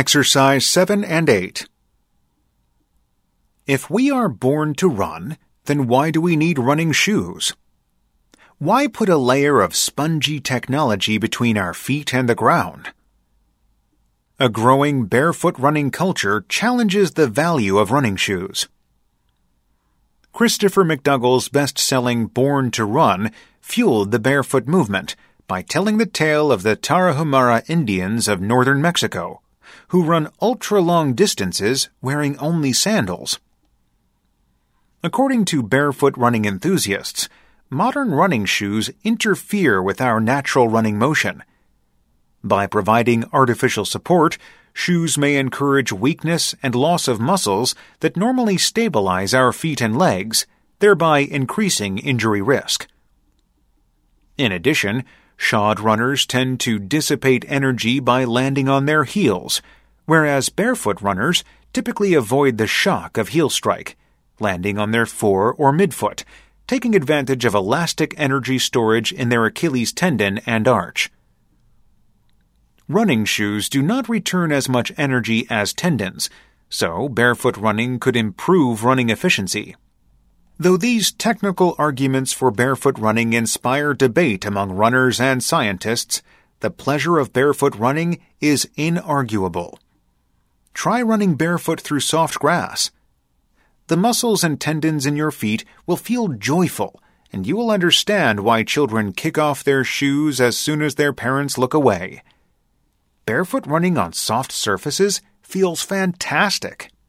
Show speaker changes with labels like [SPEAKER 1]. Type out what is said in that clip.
[SPEAKER 1] Exercise 7 and 8. If we are born to run, then why do we need running shoes? Why put a layer of spongy technology between our feet and the ground? A growing barefoot running culture challenges the value of running shoes. Christopher McDougall's best-selling Born to Run fueled the barefoot movement by telling the tale of the Tarahumara Indians of northern Mexico, who run ultra-long distances wearing only sandals. According to barefoot running enthusiasts, modern running shoes interfere with our natural running motion. By providing artificial support, shoes may encourage weakness and loss of muscles that normally stabilize our feet and legs, thereby increasing injury risk. In addition, shod runners tend to dissipate energy by landing on their heels, whereas barefoot runners typically avoid the shock of heel strike, landing on their fore or midfoot, taking advantage of elastic energy storage in their Achilles tendon and arch. Running shoes do not return as much energy as tendons, so barefoot running could improve running efficiency. Though these technical arguments for barefoot running inspire debate among runners and scientists, the pleasure of barefoot running is inarguable. Try running barefoot through soft grass. The muscles and tendons in your feet will feel joyful, and you will understand why children kick off their shoes as soon as their parents look away. Barefoot running on soft surfaces feels fantastic.